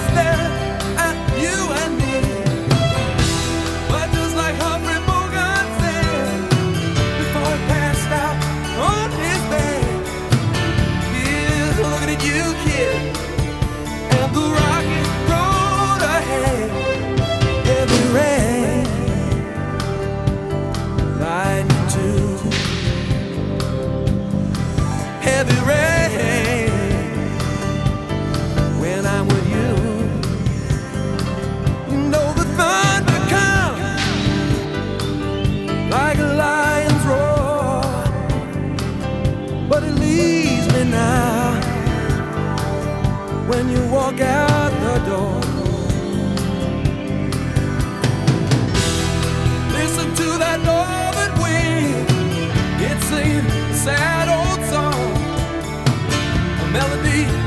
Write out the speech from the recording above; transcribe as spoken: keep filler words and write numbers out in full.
staring at you and me. But just like Humphrey Bogart said before he passed out on his bed, he's looking at you, kid, and the rocky road ahead. Heavy rain, lightning too. Heavy rain when I'm with you. You know the thunder comes like a lion's roar, but it leaves me now when you walk out the door. Listen to that northern wind, it's a sad old song, a melody